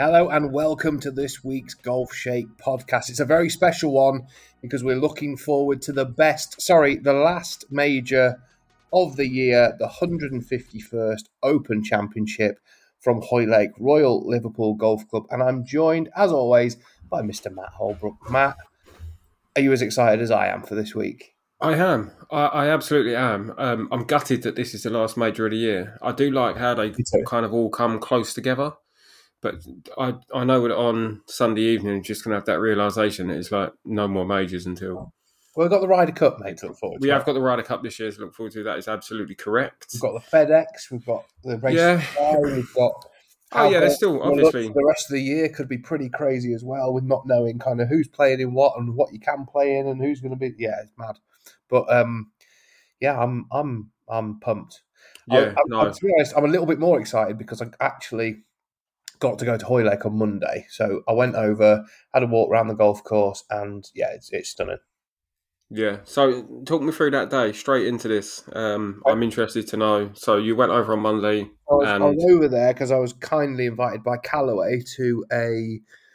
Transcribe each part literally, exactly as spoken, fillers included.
Hello and welcome to this week's Golf Shake podcast. It's a very special one because we're looking forward to the best, sorry, the last major of the year, the one hundred fifty-first Open Championship from Hoylake Royal Liverpool Golf Club. And I'm joined, as always, by Mister Matt Holbrook. Matt, are you as excited as I am for this week? I am. I, I absolutely am. Um, I'm gutted that this is the last major of the year. I do like how they kind of all come close together. But I I know that on Sunday evening, you're just going to have that realisation that it's like no more majors until... Well, we've got the Ryder Cup, mate, to look forward to. We have got the Ryder Cup this year to look forward to. That is absolutely correct. We've got the FedEx, we've got the race. Yeah. We've got... Oh, yeah, there's still, obviously... The rest of the year could be pretty crazy as well, with not knowing kind of who's playing in what and what you can play in and who's going to be... Yeah, it's mad. But, um, yeah, I'm I'm I'm pumped. Yeah, I, I, no. To be honest, I'm a little bit more excited because I actually... got to go to Hoylake on Monday. So I went over, had a walk around the golf course, and yeah, it's it's stunning. Yeah. So talk me through that day, straight into this. Um, I'm interested to know. So you went over on Monday. I was, and... I was over there because I was kindly invited by Callaway to a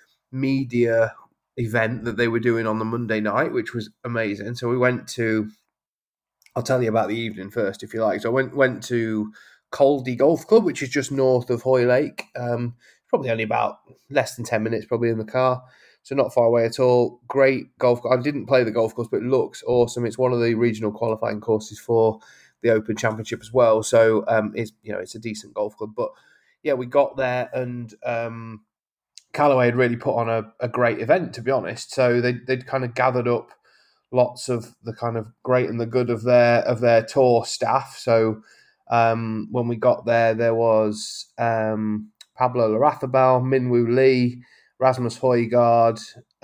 media event that they were doing on the Monday night, which was amazing. So we went to, I'll tell you about the evening first, if you like. So I went, went to Caldy Golf Club, which is just north of Hoylake. Um, probably only about less than ten minutes probably in the car, so not far away at all. Great golf course. I didn't play the golf course, but it looks awesome. It's one of the regional qualifying courses for the Open Championship as well, so um, it's, you know, it's a decent golf club. But yeah, we got there and um, Callaway had really put on a, a great event, to be honest. So they, they'd kind of gathered up lots of the kind of great and the good of their of their tour staff. So um, when we got there, there was um, Pablo Larrazabal, Minwoo Lee, Rasmus Højgaard.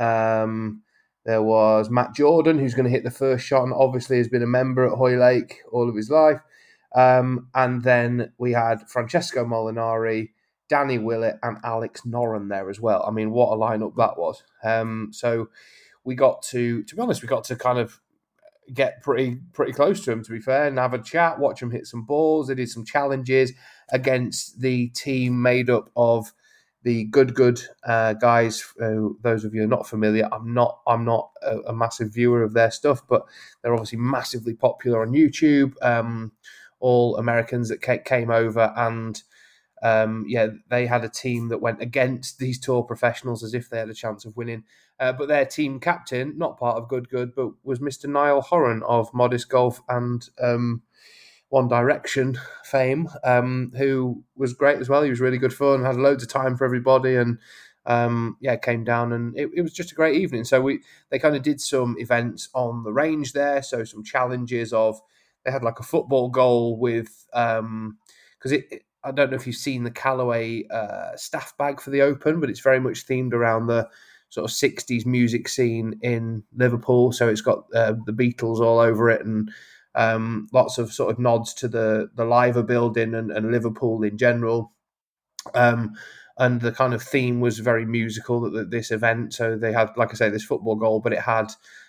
Um, there was Matt Jordan, who's going to hit the first shot and obviously has been a member at Hoylake all of his life. Um, and then we had Francesco Molinari, Danny Willett, and Alex Noren there as well. I mean, what a lineup that was. Um, so we got to, to be honest, we got to kind of get pretty pretty close to him, to be fair, and have a chat, watch him hit some balls. They did some challenges against the team made up of the good good uh, guys. Uh, those of you who are not familiar, I'm not I'm not a, a massive viewer of their stuff, but they're obviously massively popular on YouTube. Um, all Americans that came over, and um, yeah, they had a team that went against these tour professionals as if they had a chance of winning. Uh, but their team captain, not part of Good Good, but was Mister Niall Horan of Modest Golf and um, One Direction fame, um, who was great as well. He was really good fun, had loads of time for everybody, and um, yeah, came down and it, it was just a great evening. So we they kind of did some events on the range there, so some challenges of, they had like a football goal with, um, because it, it I don't know if you've seen the Callaway uh, staff bag for the Open, but it's very much themed around the sort of sixties music scene in Liverpool. So it's got uh, the Beatles all over it, and um, lots of sort of nods to the the Liver building and, and Liverpool in general. Um, and the kind of theme was very musical at this event. So they had, like I say, this football goal, but it had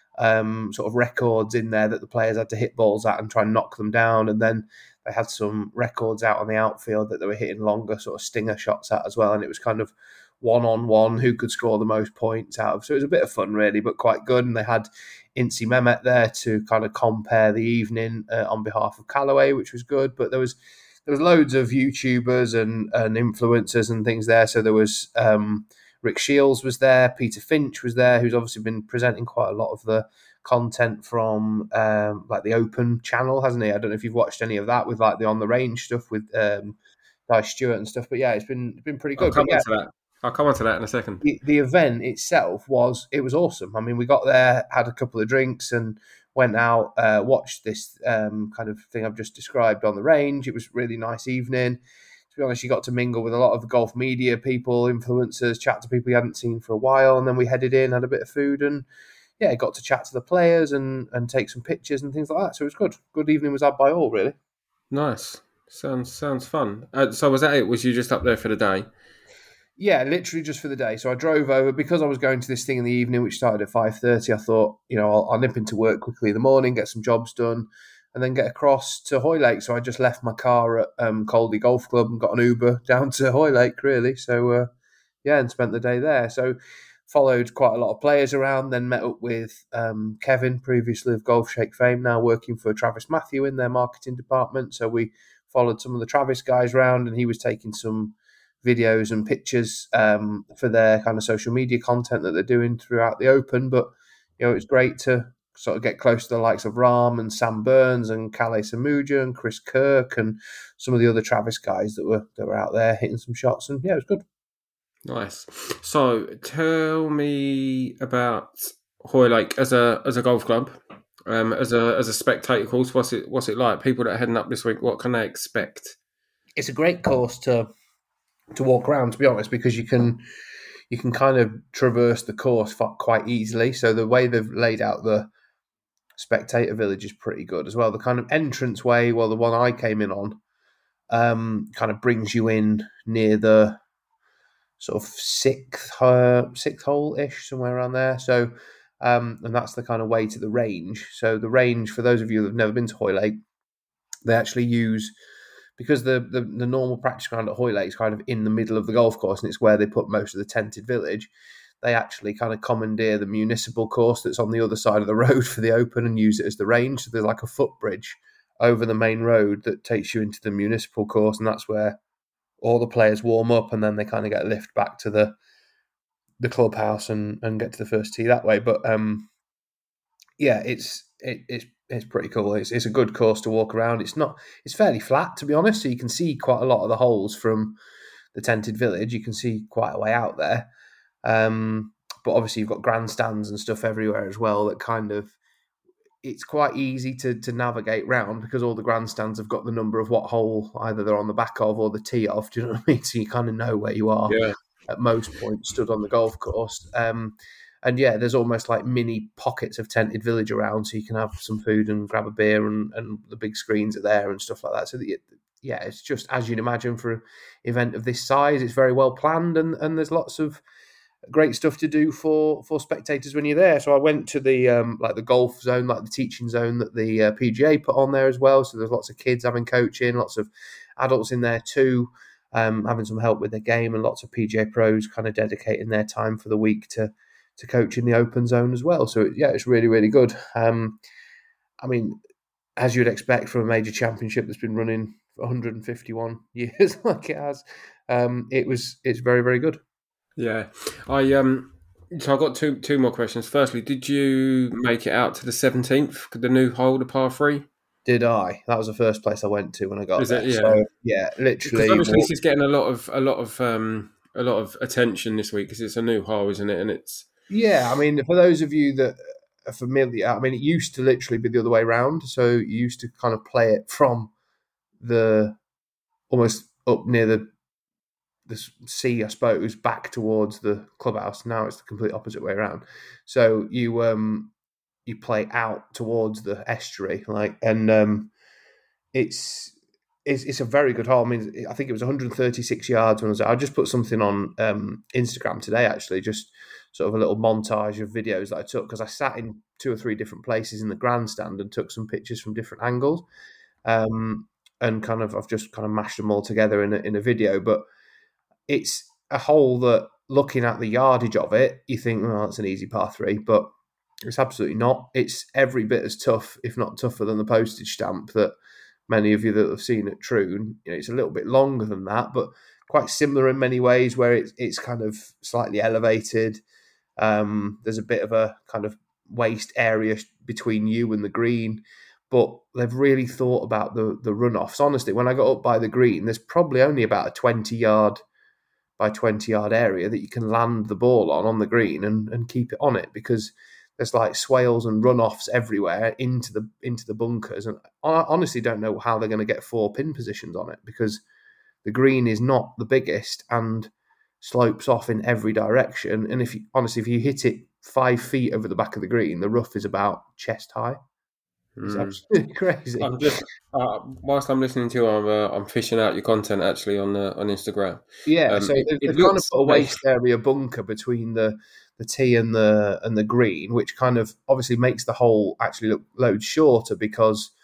um, sort of records in there that the players had to hit balls at and try and knock them down. And then they had some records out on the outfield that they were hitting longer sort of stinger shots at as well. And it was kind of one-on-one who could score the most points out of. So it was a bit of fun, really, but quite good. And they had Incy Mehmet there to kind of compare the evening uh, on behalf of Callaway, which was good. But there was there was loads of YouTubers and, and influencers and things there. So there was um, Rick Shields was there, Peter Finch was there, who's obviously been presenting quite a lot of the content from um, like the Open channel, hasn't he? I don't know if you've watched any of that with like the On the Range stuff with um, Guy Stewart and stuff. But yeah, it's been it's been pretty good. I'll come yeah, on to that. I'll come on to that in a second. The, the event itself was it was awesome. I mean, we got there, had a couple of drinks, and went out, uh, watched this um, kind of thing I've just described on the range. It was a really nice evening. To be honest, you got to mingle with a lot of the golf media people, influencers, chat to people you hadn't seen for a while, and then we headed in, had a bit of food, and yeah, got to chat to the players and, and take some pictures and things like that. So it was good. Good evening was had by all, really. Nice. Sounds sounds fun. Uh, so was that it? Was you just up there for the day? Yeah, literally just for the day. So I drove over because I was going to this thing in the evening, which started at five thirty. I thought, you know, I'll, I'll nip into work quickly in the morning, get some jobs done, and then get across to Hoylake. So I just left my car at um, Caldy Golf Club and got an Uber down to Hoylake, really. So, uh, yeah, and spent the day there. So followed quite a lot of players around, then met up with um, Kevin, previously of Golf Shake fame, now working for Travis Matthew in their marketing department. So we followed some of the Travis guys around, and he was taking some videos and pictures um, for their kind of social media content that they're doing throughout the Open. But, you know, it was great to sort of get close to the likes of Rahm and Sam Burns and Calais Samuja and Chris Kirk and some of the other Travis guys that were that were out there hitting some shots. And, yeah, it was good. Nice. So tell me about Hoylake as a as a golf club, um, as a as a spectator course. What's it what's it like? People that are heading up this week, what can they expect? It's a great course to to walk around, to be honest, because you can you can kind of traverse the course quite easily. So the way they've laid out the spectator village is pretty good as well. The kind of entrance way, well, the one I came in on, um, kind of brings you in near the sort of sixth uh, sixth hole ish, somewhere around there. So, um, and that's the kind of way to the range. So the range, for those of you that have never been to Hoylake, they actually use, because the, the the normal practice ground at Hoylake is kind of in the middle of the golf course, and it's where they put most of the tented village. They actually kind of commandeer the municipal course that's on the other side of the road for the Open and use it as the range. So there's like a footbridge over the main road that takes you into the municipal course, and that's where all the players warm up, and then they kind of get a lift back to the the clubhouse and, and get to the first tee that way. But um, yeah, it's it, it's it's pretty cool. It's it's a good course to walk around. It's not it's fairly flat, to be honest, so you can see quite a lot of the holes from the tented village. You can see quite a way out there. Um, but obviously you've got grandstands and stuff everywhere as well that kind of, it's quite easy to to navigate round because all the grandstands have got the number of what hole either they're on the back of or the tee of. Do you know what I mean? So you kind of know where you are yeah. at most points stood on the golf course. Um, and yeah, there's almost like mini pockets of tented village around, so you can have some food and grab a beer, and, and the big screens are there and stuff like that. So that, yeah, it's just as you'd imagine for an event of this size. It's very well planned, and, and there's lots of great stuff to do for for spectators when you're there. So I went to the um, like the golf zone, like the teaching zone that the uh, P G A put on there as well. So there's lots of kids having coaching, lots of adults in there too, um, having some help with their game, and lots of P G A pros kind of dedicating their time for the week to to coach in the open zone as well. So yeah, it's really really good. Um, I mean, as you'd expect from a major championship that's been running for one hundred fifty-one years, like it has, um, it was it's very very good. Yeah, I um. So I got two two more questions. Firstly, did you make it out to the seventeenth, the new hole, the par three? Did I? That was the first place I went to when I got Is there. It, yeah, so, yeah, literally. Because obviously this is getting a lot of a lot of um a lot of attention this week because it's a new hole, isn't it? And it's yeah. I mean, for those of you that are familiar, I mean, it used to literally be the other way around. So you used to kind of play it from the almost up near the the sea, I suppose, back towards the clubhouse. Now it's the complete opposite way around. So you um you play out towards the estuary, like, and um it's it's it's a very good hole. I mean, I think it was one hundred thirty-six yards when I was there. I just put something on um, Instagram today, actually, just sort of a little montage of videos that I took because I sat in two or three different places in the grandstand and took some pictures from different angles, um, and kind of I've just kind of mashed them all together in a, in a video, but. It's a hole that, looking at the yardage of it, you think, well, it's an easy par three, but it's absolutely not. It's every bit as tough, if not tougher, than the postage stamp that many of you that have seen at Troon. You know, it's a little bit longer than that, but quite similar in many ways, where it's it's kind of slightly elevated. Um, there's a bit of a kind of waste area between you and the green, but they've really thought about the the runoffs. Honestly, when I got up by the green, there's probably only about a twenty yard by twenty yard area that you can land the ball on on the green and, and keep it on it, because there's like swales and runoffs everywhere into the into the bunkers, and I honestly don't know how they're going to get four pin positions on it, because the green is not the biggest and slopes off in every direction, and if you, honestly if you hit it five feet over the back of the green, the rough is about chest high. It's mm. absolutely crazy. I'm just uh, whilst I'm listening to you, I'm uh, I'm fishing out your content actually on the on Instagram. Yeah, um, so they've, they've kind of put a waste area bunker between the the tee and the and the green, which kind of obviously makes the hole actually look loads shorter, because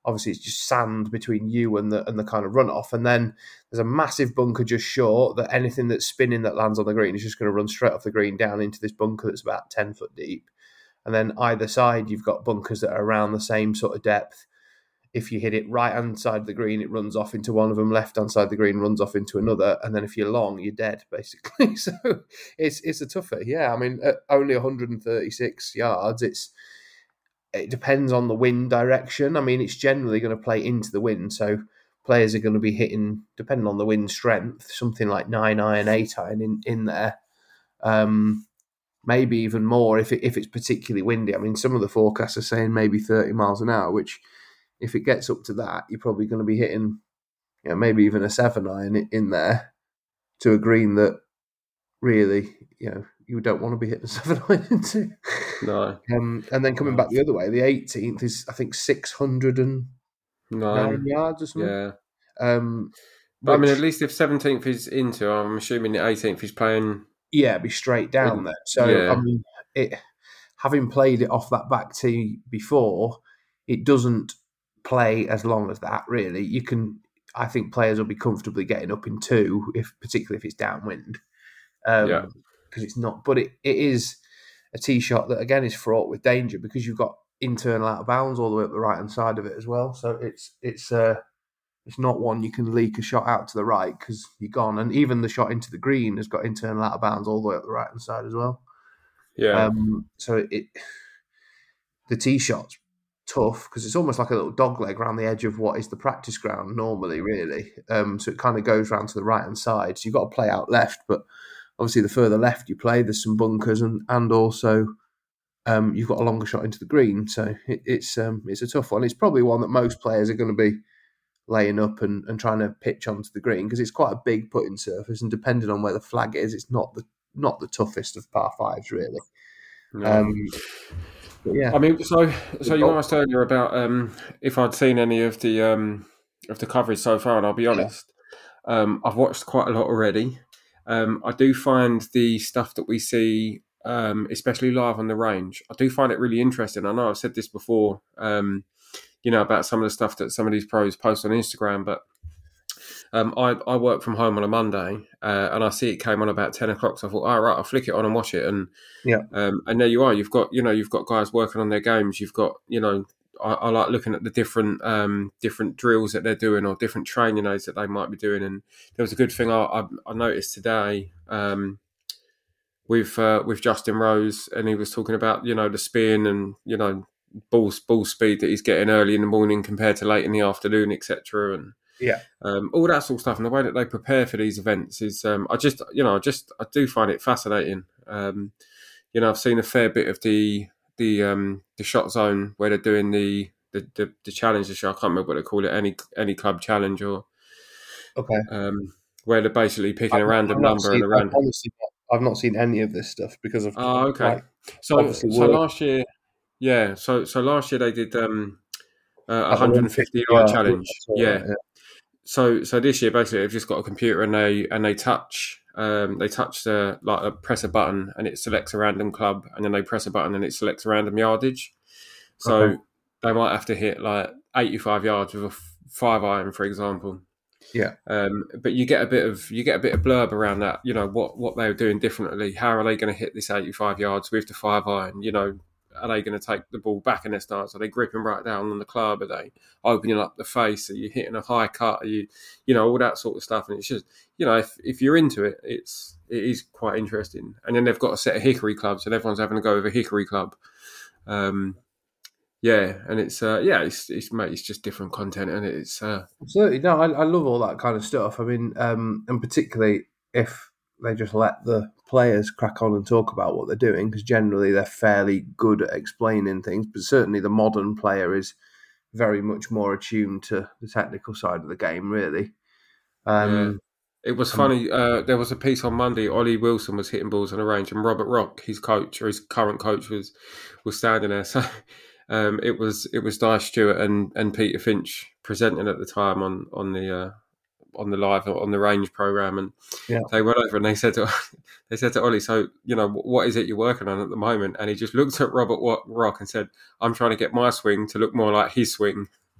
obviously it's just sand between you and the and the kind of runoff, and then there's a massive bunker just short that anything that's spinning that lands on the green is just going to run straight off the green down into this bunker that's about ten foot deep. And then either side, you've got bunkers that are around the same sort of depth. If you hit it right hand side of the green, it runs off into one of them. Left hand side of the green runs off into another. And then if you're long, you're dead, basically. So it's it's a tougher. Yeah, I mean, at only one hundred thirty-six yards, it's it depends on the wind direction. I mean, it's generally going to play into the wind. So players are going to be hitting, depending on the wind strength, something like nine iron, eight iron in, in there. Um, maybe even more if it, if it's particularly windy. I mean, some of the forecasts are saying maybe thirty miles an hour, which if it gets up to that, you're probably going to be hitting, you know, maybe even a seven iron in there to a green that really, you know, you don't want to be hitting a seven iron into. No. Um, and then coming no. back the other way, the eighteenth is, I think, six hundred nine yards or something. Yeah. Um, but which, I mean, at least if seventeenth is into, I'm assuming the eighteenth is playing. Yeah, it'd be straight down in, there. So, yeah. I mean, it, having played it off that back tee before, it doesn't play as long as that, really. You can, I think players will be comfortably getting up in two, if particularly if it's downwind. Um, yeah. Because it's not, but it, it is a tee shot that, again, is fraught with danger because you've got internal out of bounds all the way up the right-hand side of it as well. So it's, it's, uh, it's not one you can leak a shot out to the right because you're gone. And even the shot into the green has got internal out of bounds all the way up the right-hand side as well. Yeah. Um, so it the tee shot's tough because it's almost like a little dog leg around the edge of what is the practice ground normally, really. Um, so it kind of goes round to the right-hand side. So you've got to play out left. But obviously the further left you play, there's some bunkers and, and also um, you've got a longer shot into the green. So it, it's um, it's a tough one. It's probably one that most players are going to be laying up and, and trying to pitch onto the green because it's quite a big putting surface, and depending on where the flag is, it's not the not the toughest of par fives, really. No. Um, but yeah, I mean, so so you asked earlier about um, if I'd seen any of the um, of the coverage so far, and I'll be honest, yeah. um, I've watched quite a lot already. Um, I do find the stuff that we see, um, especially live on the range, I do find it really interesting. I know I've said this before. Um, you know, about some of the stuff that some of these pros post on Instagram. But um, I, I work from home on a Monday uh, and I see it came on about ten o'clock. So I thought, all right, I'll flick it on and watch it. And yeah, um, and there you are. You've got, you know, you've got guys working on their games. You've got, you know, I, I like looking at the different um, different drills that they're doing or different training aids that they might be doing. And there was a good thing I, I, I noticed today um, with uh, with Justin Rose, and he was talking about, you know, the spin and, you know, ball ball speed that he's getting early in the morning compared to late in the afternoon, et cetera. And yeah, um, all that sort of stuff. And the way that they prepare for these events is, um, I just, you know, I just, I do find it fascinating. Um, you know, I've seen a fair bit of the the um, the shot zone where they're doing the the the, the challenge. I can't remember what they call it, any any club challenge or okay, um, where they're basically picking I've, a random number seen, and around. I've, honestly, I've not seen any of this stuff because of. Oh, okay. Like, so so work. last year. Yeah, so so last year they did um, uh, a one hundred fifty yard challenge. Yeah. Right, yeah. So so this year basically they've just got a computer and they and they touch um, they touch the like uh, press a button and it selects a random club, and then they press a button and it selects a random yardage. So okay. They might have to hit like eighty-five yards with a five iron, for example. Yeah. Um, but you get a bit of you get a bit of blurb around that. You know what what they're doing differently. How are they going to hit this eighty-five yards with the five iron? You know. Are they going to take the ball back in their stance? Are they gripping right down on the club? Are they opening up the face? Are you hitting a high cut? Are you, you know, all that sort of stuff? And it's just, you know, if, if you're into it, it's it is quite interesting. And then they've got a set of hickory clubs, and everyone's having to go with a hickory club. Um, yeah, and it's uh, yeah, it's it's mate, it's just different content, and it's uh... absolutely no, I, I love all that kind of stuff. I mean, um, and particularly if they just let the players crack on and talk about what they're doing, because generally they're fairly good at explaining things, but certainly the modern player is very much more attuned to the technical side of the game, really. Um, yeah. It was um, funny, uh, there was a piece on Monday, Ollie Wilson was hitting balls on the range, and Robert Rock, his coach, or his current coach, was was standing there. So um, it was it was Di Stewart and, and Peter Finch presenting at the time on, on the... Uh, on the live on the range program, and yeah. they went over and they said to they said to Ollie, so you know what is it you're working on at the moment? And he just looked at Robert Rock and said, I'm trying to get my swing to look more like his swing.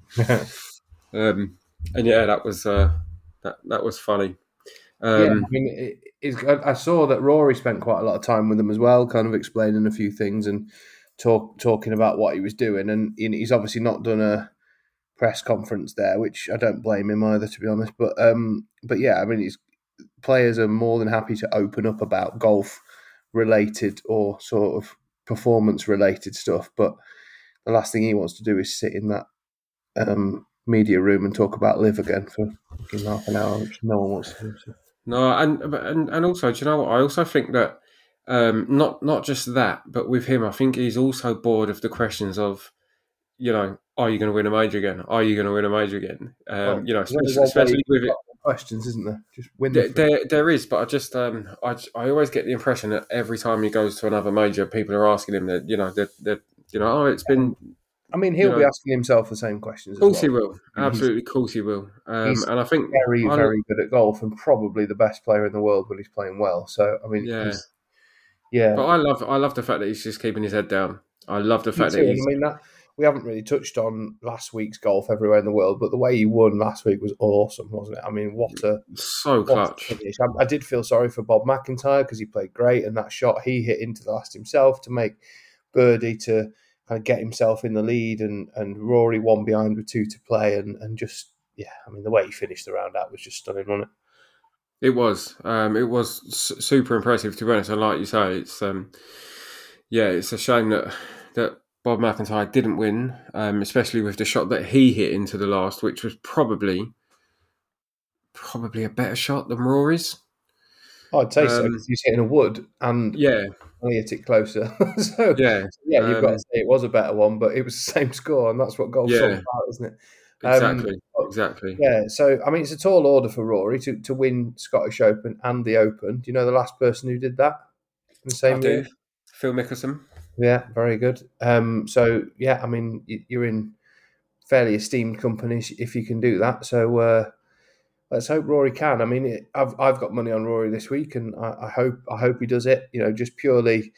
um, and yeah, that was uh, that that was funny. Um, yeah, um, I mean, it, it's, I saw that Rory spent quite a lot of time with them as well, kind of explaining a few things and talk talking about what he was doing. And he's obviously not done a press conference there, which I don't blame him either, to be honest. But um, but yeah, I mean, it's, players are more than happy to open up about golf related or sort of performance related stuff. But the last thing he wants to do is sit in that um, media room and talk about live again for half an hour, which no one wants to do. So. No, and and and also, do you know what? I also think that um, not not just that, but with him, I think he's also bored of the questions of, you know, are you going to win a major again? Are you going to win a major again? Um, well, you know, especially with it. Questions, isn't there? Just win. There, there, there is, but I just, um, I, I always get the impression that every time he goes to another major, people are asking him that, you know, that, that you know, oh, it's been. I mean, he'll you know, be asking himself the same questions. Of course, as well. he will. Absolutely, of course, he will. Um, he's and I think very, I, very good at golf, and probably the best player in the world when he's playing well. So, I mean, yeah, yeah. But I love, I love the fact that he's just keeping his head down. I love the fact too. that he's. I mean, that we haven't really touched on last week's golf everywhere in the world, but the way he won last week was awesome, wasn't it? I mean, what a so clutch. What a finish. I, I did feel sorry for Bob McIntyre because he played great, and that shot he hit into the last himself to make birdie to kind of get himself in the lead, and, and Rory one behind with two to play, and, and just yeah, I mean, the way he finished the round out was just stunning, wasn't it? It was, um, it was super impressive, to be honest. And like you say, it's um, yeah, it's a shame that that Bob McIntyre didn't win, um, especially with the shot that he hit into the last, which was probably probably a better shot than Rory's. Oh, I'd say um, so. Because he's hitting a wood, and yeah, I hit it closer. so yeah, yeah, you've um, got to say it was a better one, but it was the same score, and that's what golf's yeah, all about, isn't it? Exactly, um, exactly. Yeah, so I mean, it's a tall order for Rory to, to win Scottish Open and the Open. Do you know the last person who did that in the same I year? do. Phil Mickelson. Yeah, very good. Um, so yeah, I mean, you're in fairly esteemed companies if you can do that. So uh, let's hope Rory can. I mean, it, I've I've got money on Rory this week, and I, I hope I hope he does it. You know, just purely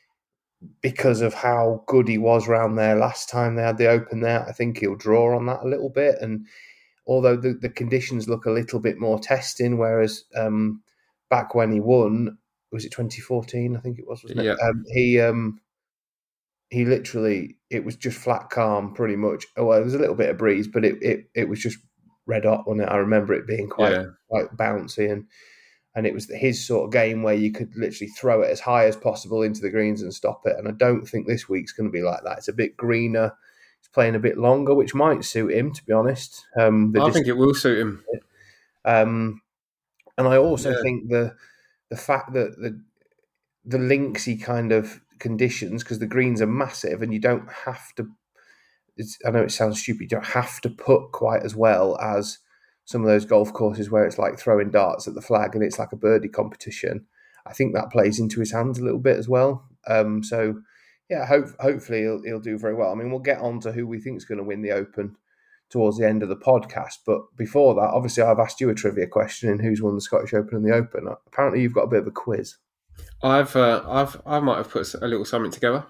because of how good he was round there last time they had the Open there. I think he'll draw on that a little bit, and although the, the conditions look a little bit more testing, whereas um, back when he won, was it twenty fourteen? I think it was, wasn't it? Yeah. Um, he um, he literally, it was just flat calm, pretty much. Oh, well, there was a little bit of breeze, but it it, it was just red hot, wasn't it? I remember it being quite yeah. quite bouncy, and and it was his sort of game where you could literally throw it as high as possible into the greens and stop it. And I don't think this week's going to be like that. It's a bit greener. Playing a bit longer, which might suit him, to be honest. Um, I think it will suit him. Um, and I also yeah. think the the fact that the the linksy kind of conditions, because the greens are massive and you don't have to. It's, I know it sounds stupid. You don't have to put quite as well as some of those golf courses where it's like throwing darts at the flag and it's like a birdie competition. I think that plays into his hands a little bit as well. Um, so. Yeah, hope, hopefully he'll, he'll do very well. I mean, we'll get on to who we think is going to win the Open towards the end of the podcast. But before that, obviously, I've asked you a trivia question in who's won the Scottish Open and the Open. Apparently, you've got a bit of a quiz. I've, uh, I've, I might have put a little something together.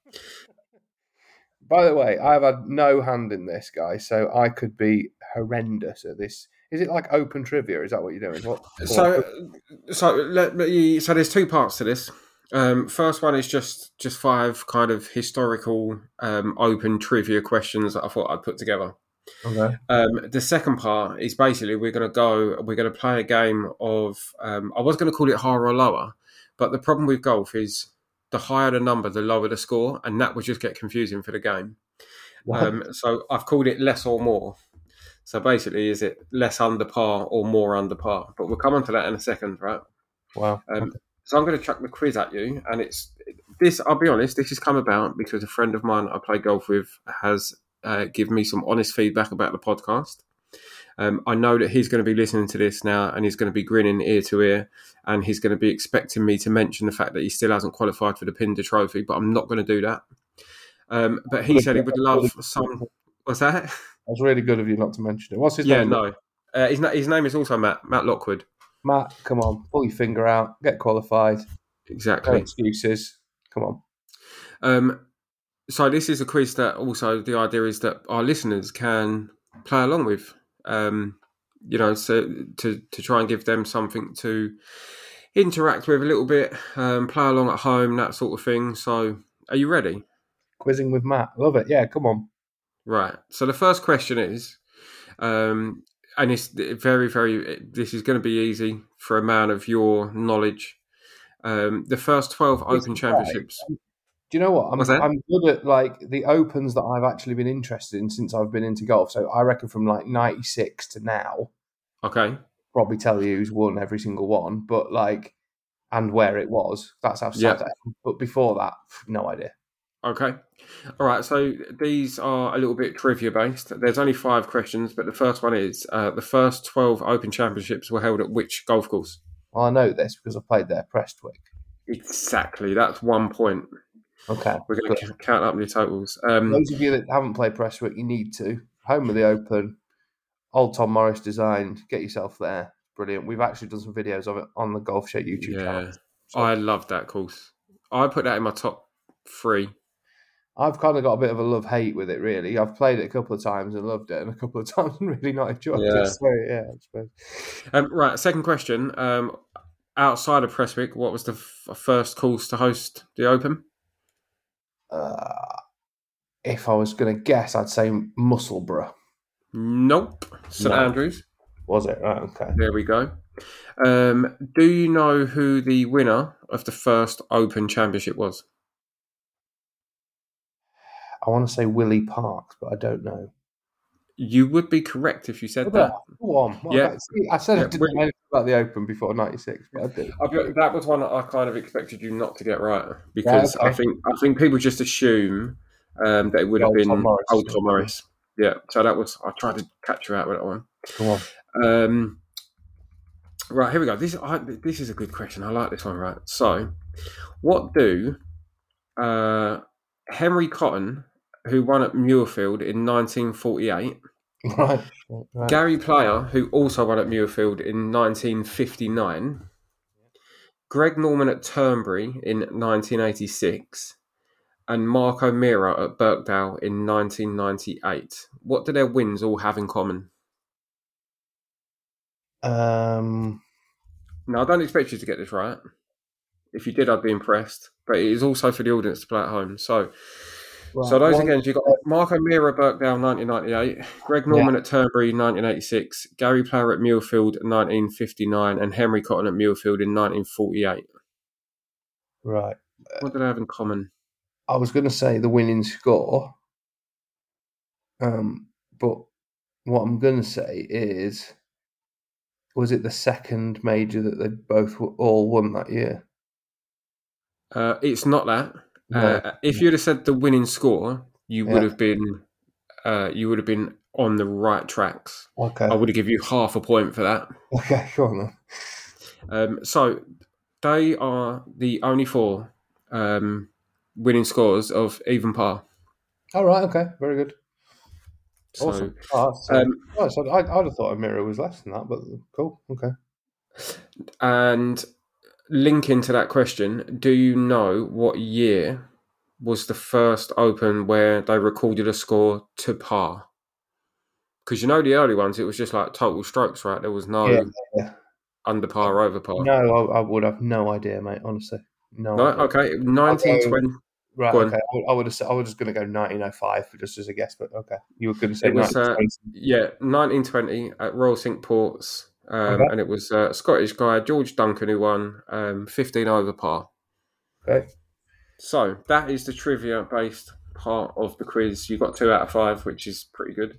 By the way, I've had no hand in this, guys, so I could be horrendous at this. Is it like open trivia? Is that what you're doing? What, so, so let me. So there's two parts to this. Um, first one is just just five kind of historical um, open trivia questions that I thought I'd put together. Okay. Um, the second part is basically we're going to go. We're going to play a game of. Um, I was going to call it higher or lower, but the problem with golf is the higher the number, the lower the score, and that would just get confusing for the game. Um, so I've called it less or more. So basically, is it less under par or more under par? But we'll come on to that in a second, right? Wow. Um, okay. So I'm going to chuck the quiz at you, and it's this. I'll be honest, this has come about because a friend of mine I play golf with has uh, given me some honest feedback about the podcast. Um, I know that he's going to be listening to this now, and he's going to be grinning ear to ear, and he's going to be expecting me to mention the fact that he still hasn't qualified for the Pinder Trophy, but I'm not going to do that. Um, but he said he would love some. What's that? That was really good of you not to mention it. What's his yeah, name? Yeah, no. Uh, his, his name is also Matt, Matt Lockwood. Matt, come on, pull your finger out, get qualified. Exactly. No excuses. Come on. Um, so this is a quiz that also the idea is that our listeners can play along with. Um, you know, so to to try and give them something to interact with a little bit, um, play along at home, that sort of thing. So, are you ready? Quizzing with Matt, love it. Yeah, come on. Right. So the first question is, um, and it's very, very. This is going to be easy for a man of your knowledge. Um, the first twelve Open Championships. Do you know what? What's I'm that? I'm good at like the opens that I've actually been interested in since I've been into golf. So I reckon from like ninety-six to now, Okay. probably tell you who's won every single one, but like and where it was. That's how sad I am. But before that, no idea. Okay. All right. So these are a little bit trivia based. There's only five questions, but the first one is uh, the first twelve Open Championships were held at which golf course? Well, I know this because I played there, Prestwick. Exactly. That's one point. Okay. We're going to count up your totals. Um, Those of you that haven't played Prestwick, you need to. Home of the Open, old Tom Morris designed. Get yourself there. Brilliant. We've actually done some videos of it on the Golf Show YouTube yeah, channel. So, I love that course. I put that in my top three. I've kind of got a bit of a love-hate with it, really. I've played it a couple of times and loved it, and a couple of times and really not enjoyed yeah. it. So, yeah, I suppose. Um, right, second question. Um, outside of Prestwick, what was the f- first course to host the Open? Uh, if I was going to guess, I'd say Musselburgh. Nope. St No. Andrews. Was it? Right, okay. There we go. Um, do you know who the winner of the first Open Championship was? I want to say Willie Parks, but I don't know. You would be correct if you said that. Go on. Well, yeah. See, I said yeah. I didn't know anything about the Open before ninety-six, but I did. That was one that I kind of expected you not to get right because yeah, okay. I think I think people just assume um, that it would have been Tom Morris, old Tom Morris. Yeah, so that was I tried to catch you out with that one. Come on. Um, right, here we go. This I, this is a good question. I like this one. Right. So, what do uh, Henry Cotton, who won at Muirfield in nineteen forty-eight, right, right. Gary Player, who also won at Muirfield in nineteen fifty-nine, Greg Norman at Turnberry in nineteen eighty-six, and Mark O'Meara at Birkdale in nineteen ninety-eight. What do their wins all have in common? Um, now, I don't expect you to get this right. If you did, I'd be impressed. But it is also for the audience to play at home. So, right. so those One, again, you've got Mark O'Meara at Birkdale, nineteen ninety-eight, Greg Norman yeah. at Turnberry, nineteen eighty-six, Gary Player at Muirfield, nineteen fifty-nine, and Henry Cotton at Muirfield in nineteen forty-eight. Right. What do they have in common? I was going to say the winning score, um, but what I'm going to say is, was it the second major that they both all won that year? Uh, it's not that. No. Uh, if you'd have said the winning score, you would yeah. have been, uh, you would have been on the right tracks. Okay. I would have given you half a point for that. Okay, go on then. Um, so they are the only four um, winning scores of even par. All right. Okay. Very good. So, awesome. Oh, so, um, oh, so I, I'd have thought a mirror was less than that, but cool. Okay. And linking to that question, do you know what year was the first Open where they recorded a score to par? Because you know the early ones, it was just like total strokes, right? There was no yeah, yeah. under par, over par. No, I, I would have no idea, mate. Honestly, no. No, idea. Okay, nineteen twenty. Right. Okay. I would have. Said, I was just going to go nineteen oh five just as a guess, but okay. You were going to say it was, uh, yeah, nineteen twenty at Royal Cinque Ports, um, okay. and it was a Scottish guy, George Duncan, who won um, fifteen over par. Okay. So that is the trivia-based part of the quiz. You got two out of five, which is pretty good.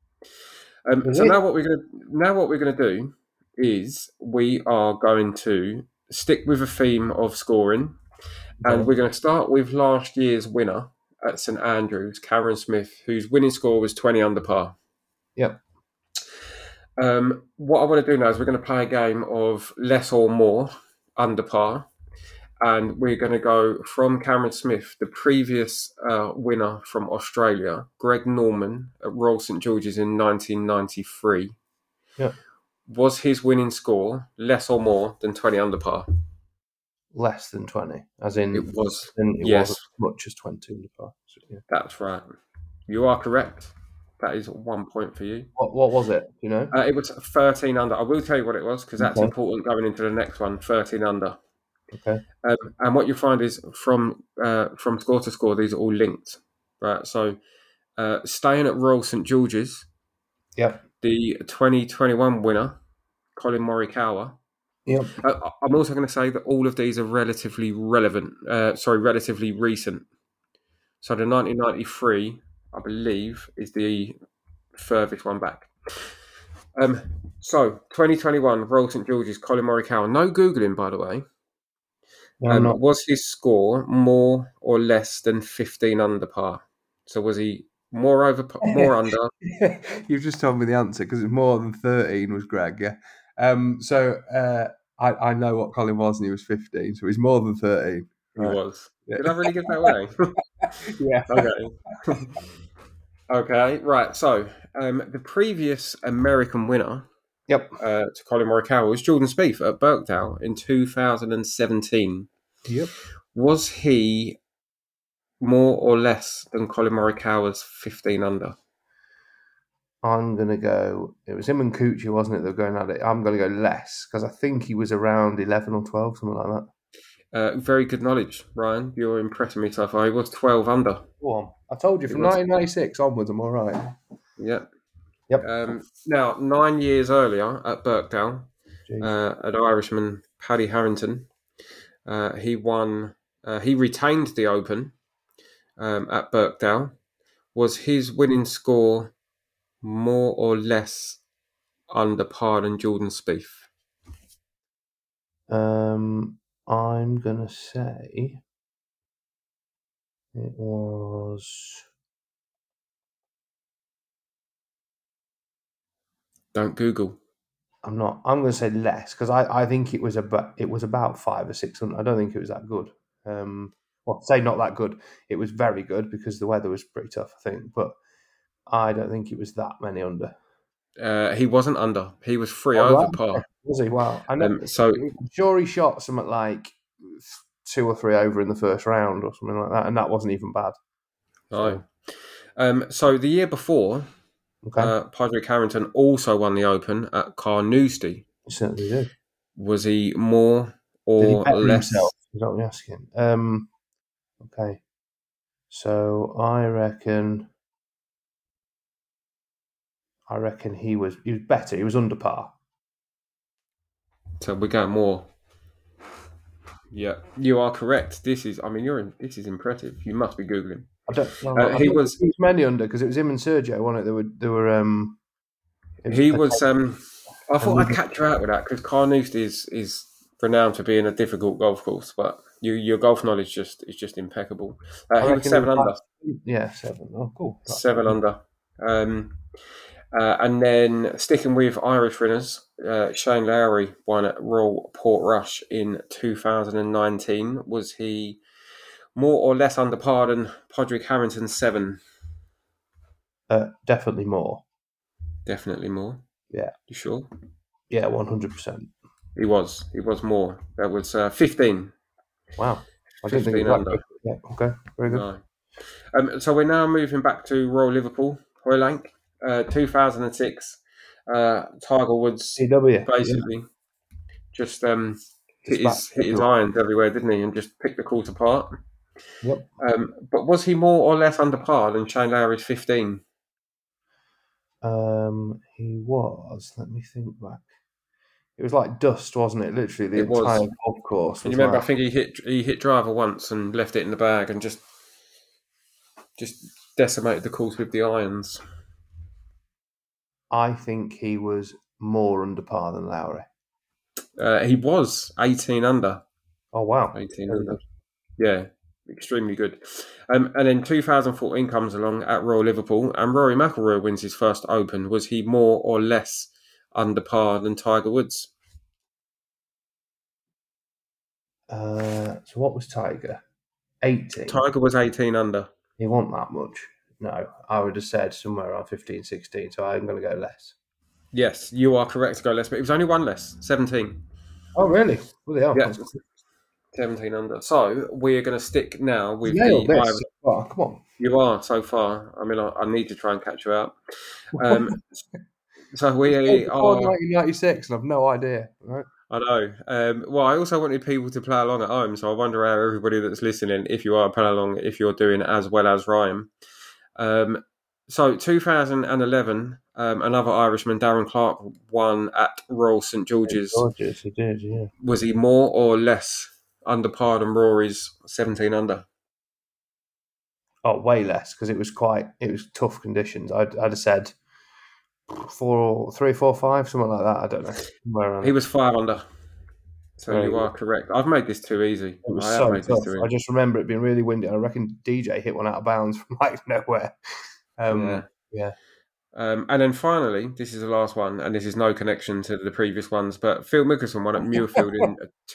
Um, so now what we're going to now what we're going to do is we are going to stick with a theme of scoring. And we're going to start with last year's winner at St Andrews, Cameron Smith, whose winning score was twenty under par. Yep. Um, what I want to do now is we're going to play a game of less or more under par. And we're going to go from Cameron Smith, the previous uh, winner from Australia, Greg Norman at Royal St George's in nineteen ninety-three. Yep. Was his winning score less or more than twenty under par? Less than twenty, as in it was. It yes, wasn't as much as twenty under par. So, yeah. That's right. You are correct. That is one point for you. What What was it? Do you know? Uh, it was thirteen under. I will tell you what it was because that's Okay. important going into the next one. thirteen under. Okay. Um, and what you find is from uh, from score to score, these are all linked. Right. So uh, staying at Royal St George's, Yep. the twenty twenty-one winner, Colin Morikawa. Yep. Uh, I'm also going to say that all of these are relatively relevant. Uh, sorry, relatively recent. So the nineteen ninety-three, I believe, is the furthest one back. Um, so twenty twenty-one, Royal St George's, Colin Morikawa. No Googling, by the way. No, Um, not. was his score more or less than fifteen under par? So was he more over, more under? You've just told me the answer because it's more than thirteen was Greg. Yeah. Um. So uh, I I know what Colin was, and he was fifteen. So he's more than thirteen. He Right. was. Yeah. Did I really give that away? Yeah. Okay. Okay. Right. So um, the previous American winner. Yep. Uh, to Colin Morikawa was Jordan Spieth at Birkdale in two thousand seventeen. Yep. Was he more or less than Colin Morikawa's fifteen under? I'm going to go, it was him and Coochie, wasn't it? They were going at it. I'm going to go less because I think he was around eleven or twelve, something like that. Uh, very good knowledge, Ryan. You're impressing me so far. He was twelve under. Go on. I told you, It from was. nineteen ninety-six onwards, I'm all right. Yep. Yep. Um, now, nine years earlier at Birkdale, uh, an Irishman, Paddy Harrington, uh, he won, uh, he retained the Open um, at Birkdale. Was his winning score more or less under par than Jordan Spieth? Um, I'm going to say it was... Don't Google. I'm not. I'm going to say less because I, I think it was about it was about five or six hundred. I don't think it was that good. Um, well, say not that good. It was very good because the weather was pretty tough, I think. But I don't think it was that many under. Uh, he wasn't under. He was three Oh, over right. par. Was he? Wow. I know. Um, so I'm sure he shot something like two or three over in the first round or something like that, and that wasn't even bad. no. So, um, so the year before, okay. uh, Padraig Harrington also won the Open at Carnoustie. He certainly did. Was he more or did he better less? Himself? Is that what you're asking? Um, okay. So I reckon. I reckon he was he was better. He was under par. So we're going more. Yeah, you are correct. This is, I mean, you're in, this is impressive. You must be googling. I don't. No, uh, I he don't was. He was many under because it was him and Sergio, wasn't it? They were. They were. Um, was, he was. Um, I thought I'd catch you out with that because Carnoustie is is renowned for being a difficult golf course, but you, your golf knowledge just is just impeccable. Uh, he was seven under. Yeah, seven. Oh, cool. That's seven cool. under. Um, uh, and then sticking with Irish winners, uh, Shane Lowry won at Royal Portrush in two thousand nineteen. Was he more or less under par than Padraig Harrington's seven? Uh, definitely more. Definitely more. Yeah. You sure? Yeah, one hundred percent. He was. He was more. That was uh, fifteen. Wow. I didn't think it was under. Good. Yeah. Okay. Very good. No. Um, so we're now moving back to Royal Liverpool, Hoylank, uh, two thousand six. Uh, Tiger Woods C W, basically yeah. just um, hit, just his, hit his irons everywhere, didn't he? And just picked the course apart. Yep. Um, but was he more or less under par than Shane Lowry's fifteen? Um, he was. Let me think back. It was like dust, wasn't it? Literally, the it entire was. golf course. And you remember, like... I think he hit he hit driver once and left it in the bag and just just decimated the course with the irons. I think he was more under par than Lowry. Uh, he was eighteen under. Oh wow, eighteen Very under. Good. Yeah, extremely good. Um, and then two thousand fourteen comes along at Royal Liverpool, and Rory McIlroy wins his first Open. Was he more or less under par than Tiger Woods? Uh, so what was Tiger? eighteen. Tiger was eighteen under. He wasn't that much. No, I would have said somewhere around fifteen, sixteen, so I'm going to go less. Yes, you are correct to go less, but it was only one less, seventeen. Oh, really? Well, they are. Yeah. seventeen under. So we're going to stick now with Nailed the this. Irish. Oh, come on. You are so far. I mean, I, I need to try and catch you out. Um, so we Before are. nineteen ninety-six, and I've no idea. Right? I know. Um, well, I also wanted people to play along at home, so I wonder how everybody that's listening, if you are playing along, if you're doing as well as Ryan. Um, so two thousand eleven, um, another Irishman, Darren Clark, won at Royal St George's. George's, he did, yeah. Was he more or less under par than Rory's seventeen under? Oh, way less, because it was quite, it was tough conditions. I'd, I'd have said four, three, four, five, something like that. I don't know. Somewhere He was five under. So Very you good. are correct. I've made this too easy. It was I so have made tough. this too I easy. just remember it being really windy. I reckon D J hit one out of bounds from like nowhere. Um, Yeah. yeah. Um, and then finally, this is the last one, and this is no connection to the previous ones, but Phil Mickelson won at Muirfield in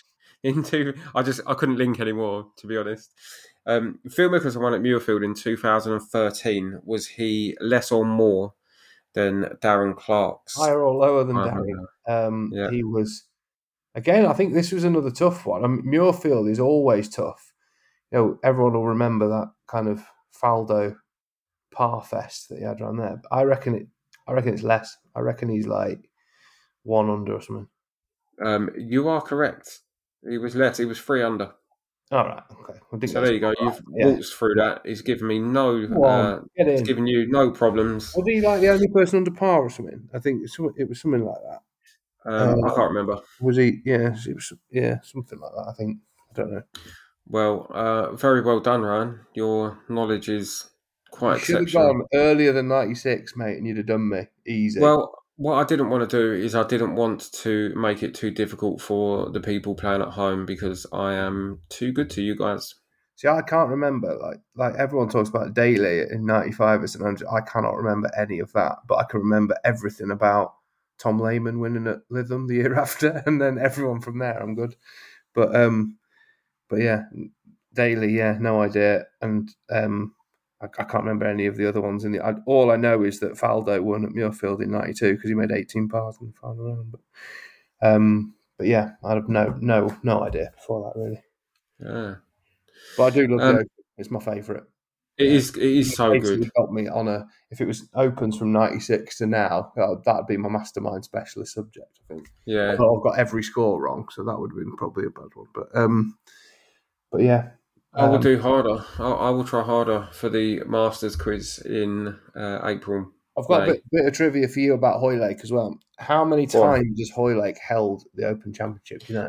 in two. I just I couldn't link anymore, to be honest. Um, Phil Mickelson won at Muirfield in two thousand thirteen. Was he less or more than Darren Clark's? Higher or lower than I don't Darren? know. Um, Yeah. He was, again, I think this was another tough one. I mean, Muirfield is always tough. You know, everyone will remember that kind of Faldo par fest that he had around there. I reckon it. I reckon it's less. I reckon he's like one under or something. Um, you are correct. He was less. He was three under. All right. Okay. Well, So there you go. You've yeah. waltzed through that. He's given me no. On, Uh, it's given you no problems. Was he like the only person under par or something? I think it was something like that. Um, uh, I can't remember. Was he? Yeah, it was. Yeah, something like that. I think. I don't know. Well, uh, very well done, Ryan. Your knowledge is quite you should exceptional. have gone earlier than ninety-six, mate, and you'd have done me easy. Well, what I didn't want to do is I didn't want to make it too difficult for the people playing at home because I am too good to you guys. See, I can't remember. Like, like everyone talks about Daly in ninety-five at St Andrews. I cannot remember any of that, but I can remember everything about Tom Lehman winning at Lytham the year after, and then everyone from there. I'm good, but um, but yeah, Daly, yeah, no idea, and um, I, I can't remember any of the other ones. In the I, all I know is that Faldo won at Muirfield in ninety-two because he made eighteen pars in the final round. But um, but yeah, I have no no no idea before that really. Yeah. But I do love Um, the Open. It's my favourite. It is. It is so good. Got me on a. If it was Opens from ninety-six to now, that'd be my mastermind specialist subject. I think. Yeah. Although I've got every score wrong, so that would have been probably a bad one. But um, but yeah, I will um, do harder. I, I will try harder for the Masters quiz in uh, April. I've got May. a bit, bit of trivia for you about Hoylake as well. How many Go on. times has Hoylake held the Open Championship? You know.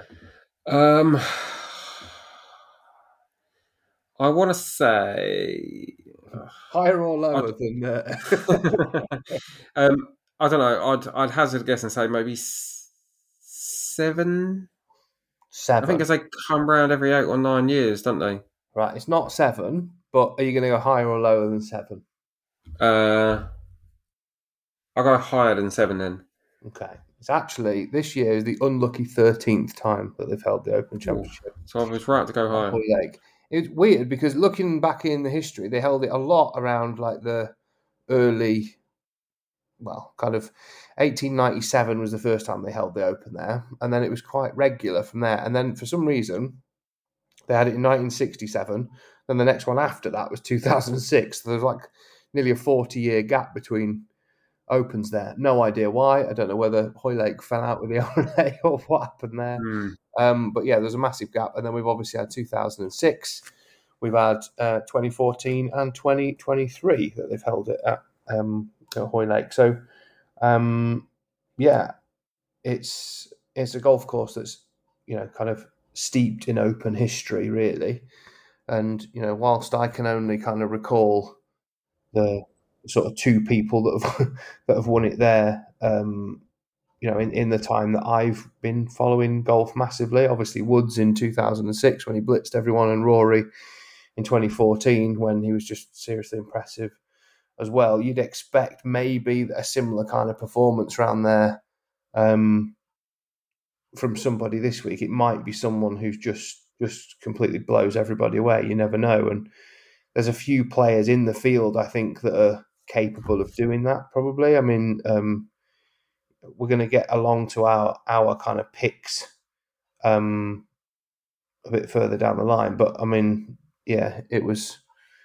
Um. I want to say higher or lower I'd, than. Uh... um, I don't know. I'd I'd hazard a guess and say maybe seven. Seven. I think as they come round every eight or nine years, don't they? Right. It's not seven, but are you going to go higher or lower than seven? Uh, I'll go higher than seven then. Okay. It's actually this year is the unlucky thirteenth time that they've held the Open Championship. Ooh. So I was right to go higher. Hoylake. It's weird because looking back in the history, they held it a lot around like the early, well, kind of eighteen ninety-seven was the first time they held the Open there. And then it was quite regular from there. And then for some reason, they had it in nineteen sixty-seven. Then the next one after that was two thousand six. So there's like nearly a forty-year gap between Opens there. No idea why. I don't know whether Hoylake fell out with the O L A or what happened there. Mm. Um, but yeah, there's a massive gap. And then we've obviously had two thousand six. We've had uh, twenty fourteen and twenty twenty-three that they've held it at, um, at Hoylake. So, um, yeah, it's it's a golf course that's, you know, kind of steeped in Open history, really. And, you know, whilst I can only kind of recall the sort of two people that have that have won it there, um, you know, in, in the time that I've been following golf massively. Obviously, Woods in two thousand six when he blitzed everyone, and Rory in twenty fourteen when he was just seriously impressive as well. You'd expect maybe a similar kind of performance around there um, from somebody this week. It might be someone who's just just completely blows everybody away. You never know. And there's a few players in the field, I think, that are capable of doing that, probably. I mean, um, we're going to get along to our, our kind of picks um, a bit further down the line. But I mean, yeah, it was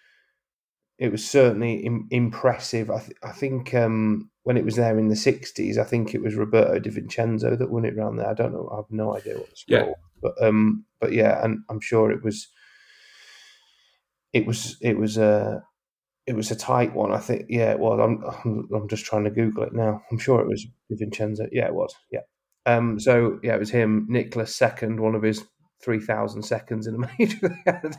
it was certainly im- impressive. I, th- I think um, when it was there in the sixties, I think it was Roberto Di Vincenzo that won it around there. I don't know. I have no idea what the score Yeah. was. But um, but yeah, and I'm sure it was it was it was a it was a tight one. I think yeah, it was. I'm I'm, I'm just trying to Google it now. I'm sure it was Di Vincenzo. Yeah, it was. Yeah. Um. So yeah, it was him. Nicholas second, one of his three thousand seconds in a major,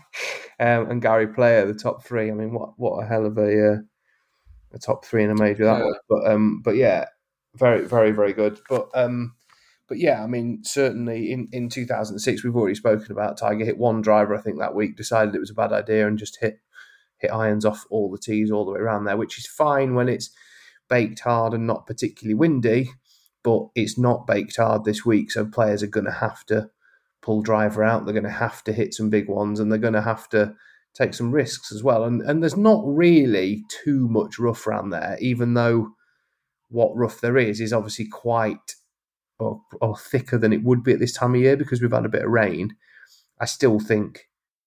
um, and Gary Player the top three. I mean, what what a hell of a uh, a top three in a major that Yeah. was. But um, but yeah, very very very good. But um. But yeah, I mean, certainly in, in two thousand six, we've already spoken about Tiger hit one driver, I think, that week, decided it was a bad idea and just hit hit irons off all the tees all the way around there, which is fine when it's baked hard and not particularly windy, but it's not baked hard this week, so players are going to have to pull driver out, they're going to have to hit some big ones, and they're going to have to take some risks as well. And, and there's not really too much rough around there, even though what rough there is is obviously quite... Or, or thicker than it would be at this time of year because we've had a bit of rain. I still think,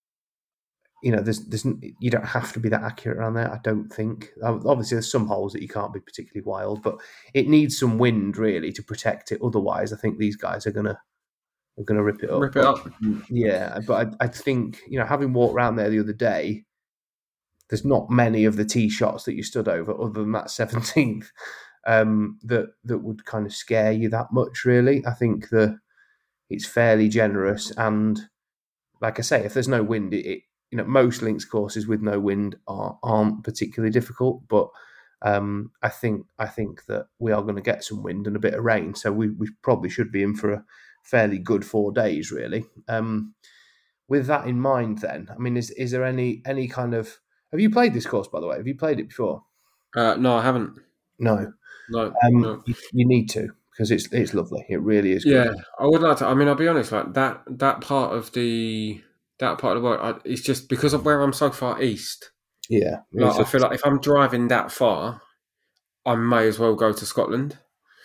you know, there's, there's you don't have to be that accurate around there. I don't think. Obviously, there's some holes that you can't be particularly wild, but it needs some wind really to protect it. Otherwise, I think these guys are gonna are gonna rip it up. Rip it up. Yeah, but I, I think, you know, having walked around there the other day, there's not many of the tee shots that you stood over other than that seventeenth. Um, that that would kind of scare you that much, really. I think that it's fairly generous, and like I say, if there's no wind, it, it you know most links courses with no wind are, aren't particularly difficult. But um, I think I think that we are going to get some wind and a bit of rain, so we we probably should be in for a fairly good four days, really. Um, with that in mind, then, I mean, is is there any any kind of... Have you played this course, by the way? Have you played it before? Uh, no, I haven't. No. No, um, no. You, you need to, because it's it's lovely. It really is Yeah, good. I would like to. I mean, I'll be honest. Like that, that part of the that part of the world, I, it's just because of where I'm so far east. Yeah, Like, I feel like if I'm driving that far, I may as well go to Scotland.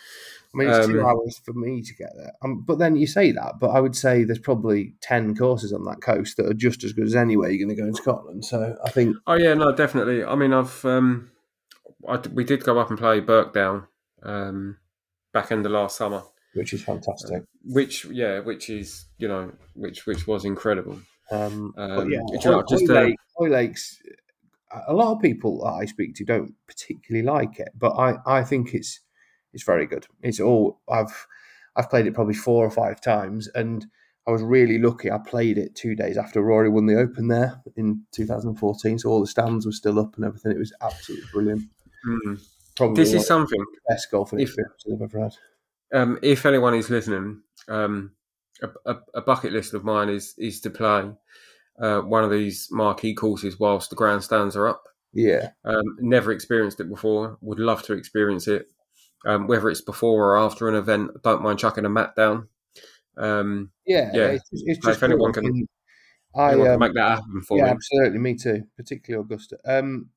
I mean, it's um, two hours for me to get there. Um, but then you say that, but I would say there's probably ten courses on that coast that are just as good as anywhere you're going to go in Scotland. So I think... Oh yeah, no, definitely. I mean, I've um, I, we did go up and play Birkdown um, back in the last summer, which is fantastic. Uh, which yeah, which is you know, which which was incredible. Um, um, but yeah, Hoy, Hoy, just, Hoy, uh, Lake, Hoy Lakes. A lot of people that I speak to don't particularly like it, but I, I think it's it's very good. It's all I've I've played it probably four or five times, and I was really lucky. I played it two days after Rory won the Open there in two thousand fourteen, so all the stands were still up and everything. It was absolutely brilliant. Mm. Probably this is something the best golfing if, experience I've ever had. Um, if anyone is listening, um, a, a, a bucket list of mine is is to play uh, one of these marquee courses whilst the grandstands are up. Yeah. Um, never experienced it before. Would love to experience it. Um, whether it's before or after an event, don't mind chucking a mat down. Um, yeah, yeah. It's, it's just if anyone cool. can, I, anyone um, can make that happen for yeah, me. Yeah, absolutely. Me too, particularly Augusta. Um,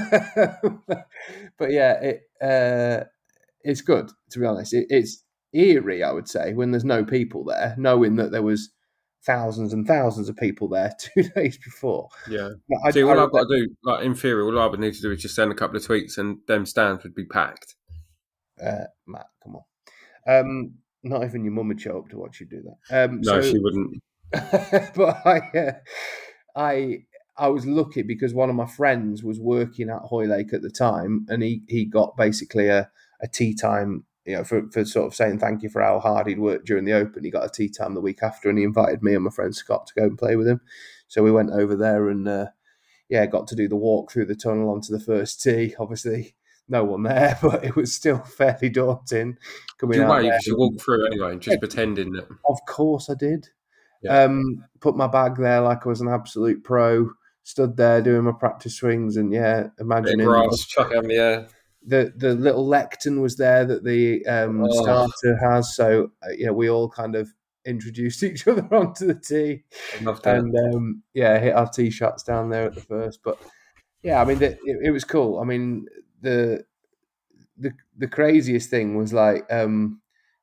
but yeah, it uh, it's good, to be honest. It, it's eerie, I would say, when there's no people there, knowing that there was thousands and thousands of people there two days before. Yeah. I, See, all I, I've got to do, like in theory, all I would need to do is just send a couple of tweets and them stands would be packed. Uh, Matt, come on. Um, not even your mum would show up to watch you do that. Um, no, so, she wouldn't. But I, uh, I, I was lucky because one of my friends was working at Hoylake at the time, and he, he got basically a, a tea time, you know, for, for sort of saying thank you for how hard he'd worked during the Open. He got a tea time the week after, and he invited me and my friend Scott to go and play with him. So we went over there and, uh, yeah, got to do the walk through the tunnel onto the first tee. Obviously, no one there, but it was still fairly daunting. Coming you out wave there. as you walk through anyway, just yeah. pretending that. Of course I did. Yeah. Um, put my bag there like I was an absolute pro. Stood there doing my practice swings, and yeah, imagining grass, chuck in the air. The the little lectern was there that the um, oh. starter has, so uh, yeah, we all kind of introduced each other onto the tee, and um, yeah, hit our tee shots down there at the first. But yeah, I mean, it, it was cool. I mean, the the the craziest thing was like um,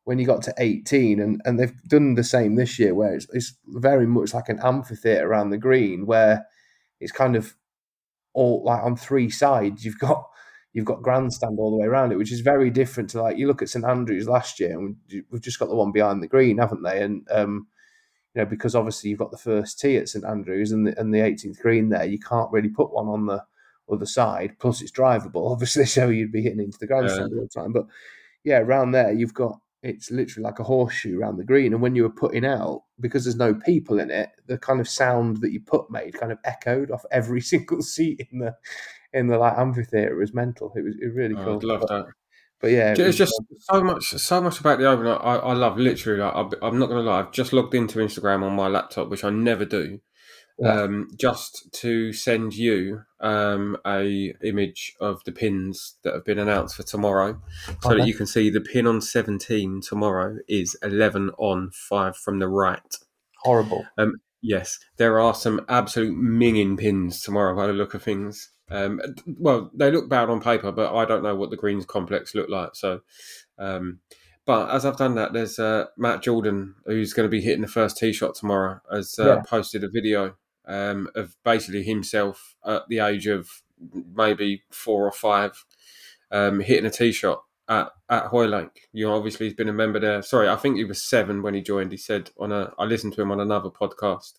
when you got to eighteen, and, and they've done the same this year, where it's, it's very much like an amphitheatre around the green, where it's kind of all like on three sides. You've got you've got grandstand all the way around it, which is very different to like you look at St Andrews last year, and we've just got the one behind the green, haven't they? And um, you know, because obviously you've got the first tee at St Andrews and the and the eighteenth green there, you can't really put one on the other side. Plus, it's drivable, obviously, so you'd be hitting into the grandstand yeah. all the time. But yeah, around there you've got. It's literally like a horseshoe around the green. And when you were putting out, because there's no people in it, the kind of sound that you put made kind of echoed off every single seat in the in the like amphitheatre. It was mental. It was, it was really oh, cool. I'd love but, that. But yeah, it it's was, just so much, so much about the Open. I, I love literally. Like, I'm not going to lie. I've just logged into Instagram on my laptop, which I never do. Yeah. Um, just to send you um, a image of the pins that have been announced for tomorrow, so okay. that you can see the pin on seventeen tomorrow is eleven on, five from the right. Horrible. Um, yes, there are some absolute minging pins tomorrow by the look of things. Um, well, they look bad on paper, but I don't know what the greens complex look like. So, um, but as I've done that, there's uh, Matt Jordan, who's going to be hitting the first tee shot tomorrow, has uh, yeah. posted a video. Um, of basically himself at the age of maybe four or five, um, hitting a tee shot at, at Hoylake. You know, obviously he's been a member there. Sorry, I think he was seven when he joined. He said on a, I listened to him on another podcast.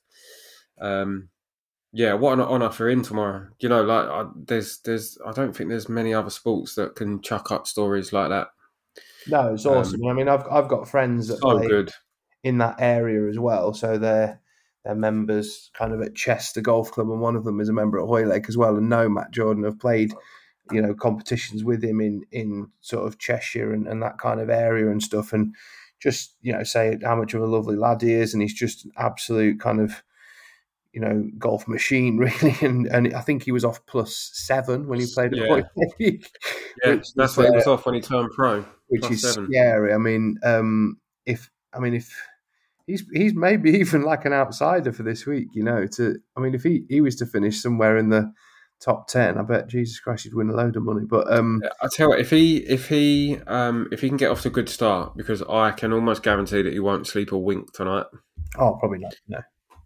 Um, yeah, what an honour for him tomorrow. You know, like I, there's, there's, I don't think there's many other sports that can chuck up stories like that. No, it's awesome. Um, I mean, I've I've got friends that so play good. in that area as well, so they're. They're members kind of at Chester Golf Club, and one of them is a member at Hoylake as well. And know Matt Jordan, have played, you know, competitions with him in, in sort of Cheshire and, and that kind of area and stuff. And just, you know, say how much of a lovely lad he is. And he's just an absolute kind of, you know, golf machine, really. And and I think he was off plus seven when he played at yeah. Hoylake. Yeah, that's is, what he was uh, off when he turned pro. Which plus is seven. Scary. I mean, um, if, I mean, if, He's he's maybe even like an outsider for this week, you know. To I mean, if he, he was to finish somewhere in the top ten, I bet Jesus Christ he'd win a load of money. But um, I tell you what, if he if he um, if he can get off to a good start, because I can almost guarantee that he won't sleep a wink tonight. Oh, probably not. No.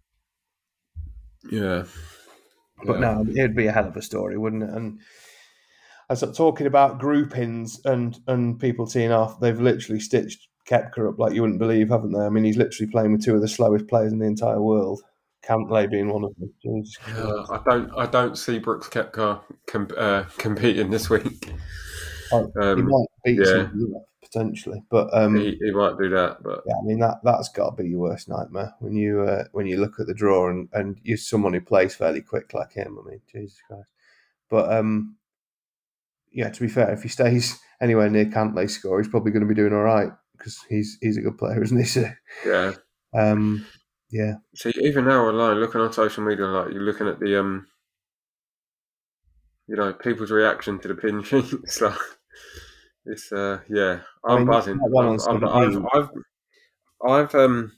Yeah, but yeah. no, it'd be a hell of a story, wouldn't it? And I start talking about groupings and and people teeing off. They've literally stitched Koepka up like you wouldn't believe, haven't they? I mean, he's literally playing with two of the slowest players in the entire world. Cantlay being one of them. Uh, I don't, I don't see Brooks Koepka comp- uh, competing this week. Oh, um, he might beat yeah. some potentially, but um, he, he might do that. But yeah, I mean that that's got to be your worst nightmare when you uh, when you look at the draw and, and you're someone who plays fairly quick like him. I mean, Jesus Christ. But um, yeah, to be fair, if he stays anywhere near Cantlay's score, he's probably going to be doing all right. Because he's he's a good player, isn't he? So, yeah, um, yeah. See, even now online, looking on social media, like you're looking at the um, you know, people's reaction to the pin sheets. Like, it's uh, yeah, I'm I mean, buzzing. I've, I've, I've, I've, I've um,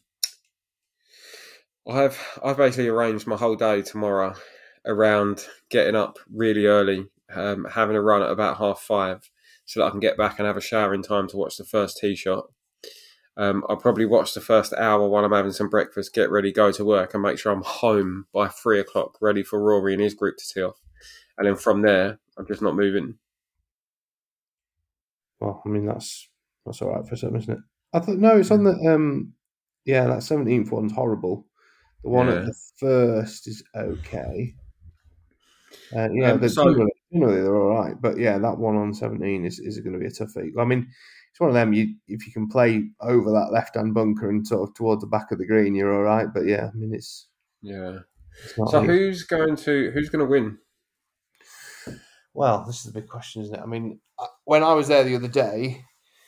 I've I've basically arranged my whole day tomorrow around getting up really early, um, having a run at about half five, so that I can get back and have a shower in time to watch the first tee shot. Um, I'll probably watch the first hour while I'm having some breakfast, get ready, go to work, and make sure I'm home by three o'clock, ready for Rory and his group to tee off. And then from there, I'm just not moving. Well, I mean, that's that's all right for some, isn't it? I thought, no, it's on the, um, yeah, that seventeenth one's horrible. The one yeah. at the first is okay. Uh, yeah, um, they're so, generally, generally they're all right. But yeah, that one on seventeen is, is going to be a toughie. I mean, it's one of them, you if you can play over that left-hand bunker and sort of towards the back of the green, you're all right. But yeah, I mean, it's... Yeah. It's so like, who's going to who's going to win? Well, this is the big question, isn't it? I mean, when I was there the other day,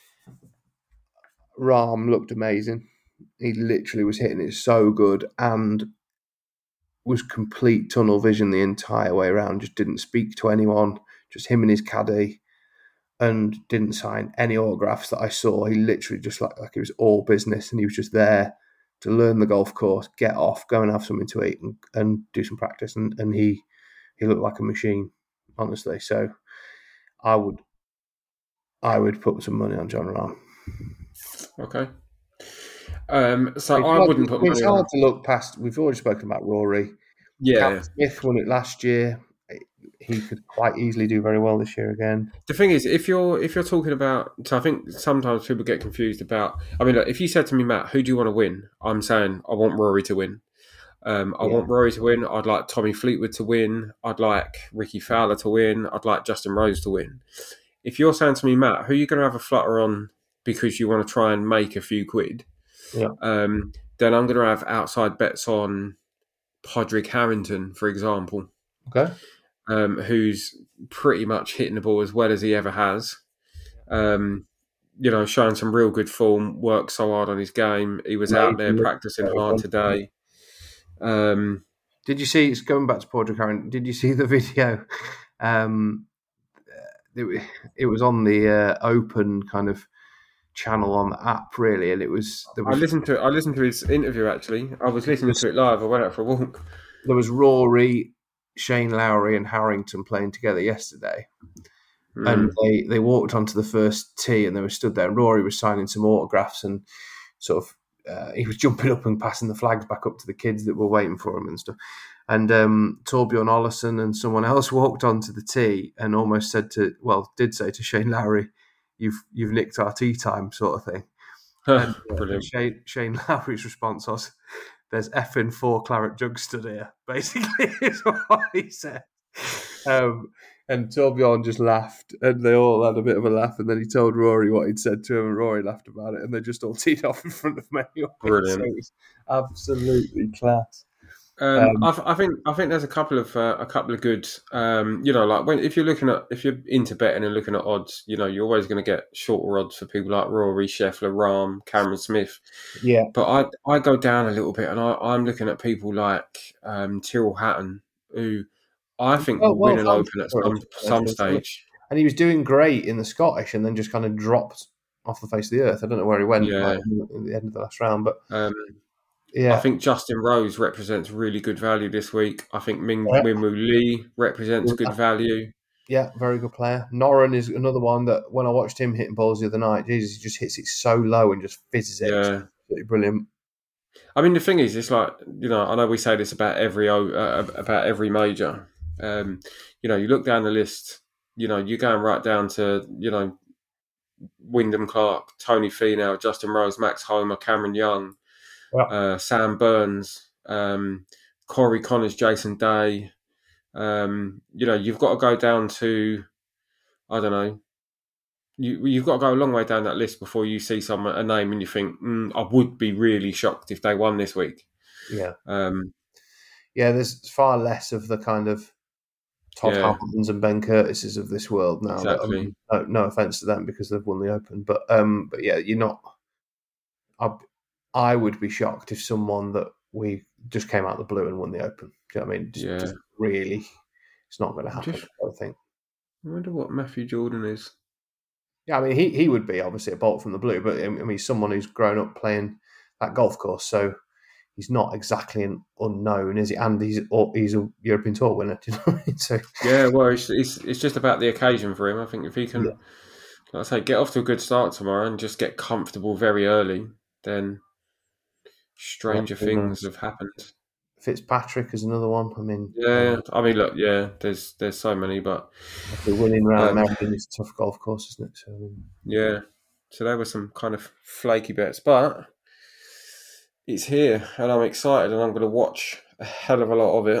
Rahm looked amazing. He literally was hitting it so good and was complete tunnel vision the entire way around, just didn't speak to anyone, just him and his caddy, and didn't sign any autographs that I saw. He literally just like, like it was all business, and he was just there to learn the golf course, get off, go and have something to eat and, and do some practice. And, and he he looked like a machine, honestly. So I would I would put some money on Jon Rahm. Okay. Um, so It's I hard, wouldn't put it's money hard on. to look past. We've already spoken about Rory. Cam Yeah. Smith won it last year. He could quite easily do very well this year again. The thing is, if you're if you're talking about, so I think sometimes people get confused about. I mean, look, if you said to me, Matt, who do you want to win? I'm saying I want Rory to win. Um, I Yeah. want Rory to win. I'd like Tommy Fleetwood to win. I'd like Ricky Fowler to win. I'd like Justin Rose to win. If you're saying to me, Matt, who are you going to have a flutter on because you want to try and make a few quid? Yeah. Um, then I'm going to have outside bets on Podrick Harrington, for example. Okay. Um, who's pretty much hitting the ball as well as he ever has. Um, you know, showing some real good form, worked so hard on his game. He was out there practicing hard today. Um, did you see, it's going back to Podrick Harrington, did you see the video? Um, it, it was on the uh, Open kind of channel on the app, really, and it was... There was I listened to I listened to his interview, actually. I was listening was, to it live. I went out for a walk. There was Rory, Shane Lowry and Harrington playing together yesterday. Mm. And they, they walked onto the first tee and they were stood there. And Rory was signing some autographs and sort of uh, he was jumping up and passing the flags back up to the kids that were waiting for him and stuff. And um, Torbjorn Olesen and someone else walked onto the tee and almost said to, well, did say to Shane Lowry, "You've you've nicked our tea time," sort of thing. and, uh, Shane, Shane Lowry's response was, "There's effing four claret jugs stood here," basically, is what he said. Um, and Torbjorn just laughed, and they all had a bit of a laugh. And then he told Rory what he'd said to him, and Rory laughed about it. And they just all teed off in front of me. Brilliant! So it was absolutely class. Um, um, I, I think I think there's a couple of uh, a couple of good, um, you know, like when if you're looking at if you're into betting and looking at odds, you know, you're always going to get shorter odds for people like Rory, Scheffler, Rahm, Cameron Smith. Yeah, but I I go down a little bit, and I, I'm looking at people like um, Tyrrell Hatton, who I think well, will well, win an Open at some some stage. And he was doing great in the Scottish, and then just kind of dropped off the face of the earth. I don't know where he went yeah. like, in the end of the last round, but. Um, Yeah. I think Justin Rose represents really good value this week. I think Ming yeah. Minwoo Lee represents good value. Yeah, very good player. Noren is another one that when I watched him hitting balls the other night, Jesus, he just hits it so low and just fizzes it. Yeah. It's brilliant. I mean, the thing is, it's like, you know, I know we say this about every uh, about every major. Um, you know, you look down the list, you know, you're going right down to, you know, Wyndham Clark, Tony Finau, Justin Rose, Max Homa, Cameron Young, yeah. uh, Sam Burns, um, Corey Connors, Jason Day. Um, you know, you've got to go down to, I don't know, you, you've got to go a long way down that list before you see someone, a name, and you think, mm, I would be really shocked if they won this week. Yeah. Um, yeah, there's far less of the kind of Todd yeah. Hamiltons and Ben Curtises of this world now. Exactly. But, um, no, no offense to them because they've won the Open, but um, but yeah, you're not. I, I would be shocked if someone that we just came out of the blue and won the Open. Do you know what I mean? Just, yeah. just really, it's not going to happen. Just, I think. I wonder what Matthew Jordan is. Yeah, I mean, he he would be obviously a bolt from the blue, but I mean, someone who's grown up playing that golf course, so. He's not exactly an unknown, is he? And he's he's a European Tour winner. Do you know what I mean? So yeah, well, it's, it's it's just about the occasion for him. I think if he can, yeah. like I say, get off to a good start tomorrow and just get comfortable very early, then stranger yeah, things have happened. Fitzpatrick is another one. I mean, yeah, I mean, look, yeah, there's there's so many, but the winning round um, American is a tough golf course, isn't it? So I mean, yeah, so there were some kind of flaky bets, but. It's here, and I'm excited, and I'm going to watch a hell of a lot of it.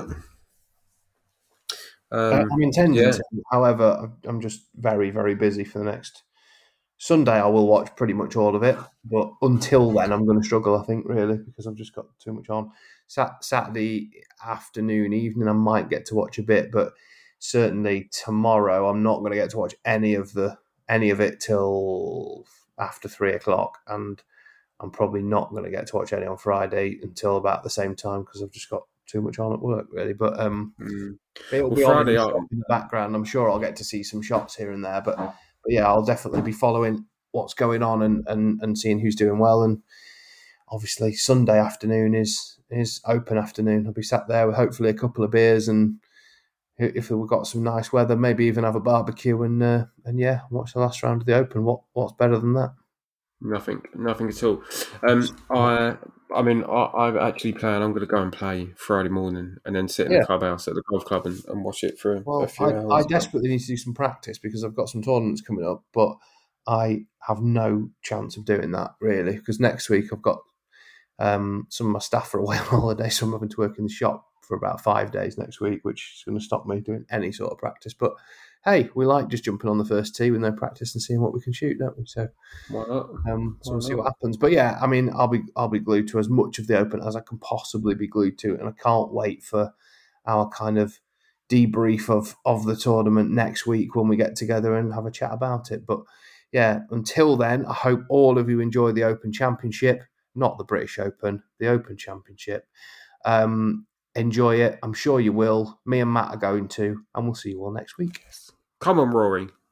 Um, I'm intending yeah. to. However, I'm just very, very busy for the next Sunday. I will watch pretty much all of it, but until then, I'm going to struggle, I think, really, because I've just got too much on. Sat- Saturday afternoon, evening, I might get to watch a bit, but certainly tomorrow, I'm not going to get to watch any of the any of it till after three o'clock, and I'm probably not going to get to watch any on Friday until about the same time because I've just got too much on at work, really. But um, mm. it'll well, be Friday on in, in the background. I'm sure I'll get to see some shots here and there. But, but yeah, I'll definitely be following what's going on and, and, and seeing who's doing well. And obviously, Sunday afternoon is is Open afternoon. I'll be sat there with hopefully a couple of beers and if we've got some nice weather, maybe even have a barbecue and uh, and yeah, watch the last round of the Open. What what's better than that? Nothing, nothing at all. Um, I, I mean, I, I actually plan. I'm going to go and play Friday morning, and then sit in Yeah. the clubhouse at the golf club and, and watch it for Well, a few I, I hours. desperately need to do some practice because I've got some tournaments coming up, but I have no chance of doing that really because next week I've got um, some of my staff are away on holiday, so I'm having to work in the shop for about five days next week, which is going to stop me doing any sort of practice. But hey, we like just jumping on the first tee with no practice and seeing what we can shoot, don't we? So, Why not? um, so Why we'll see not? what happens. But yeah, I mean, I'll be I'll be glued to as much of the Open as I can possibly be glued to, and I can't wait for our kind of debrief of of the tournament next week when we get together and have a chat about it. But yeah, until then, I hope all of you enjoy the Open Championship, not the British Open, the Open Championship. Um, enjoy it. I'm sure you will. Me and Matt are going to, and we'll see you all next week. Come on, Rory.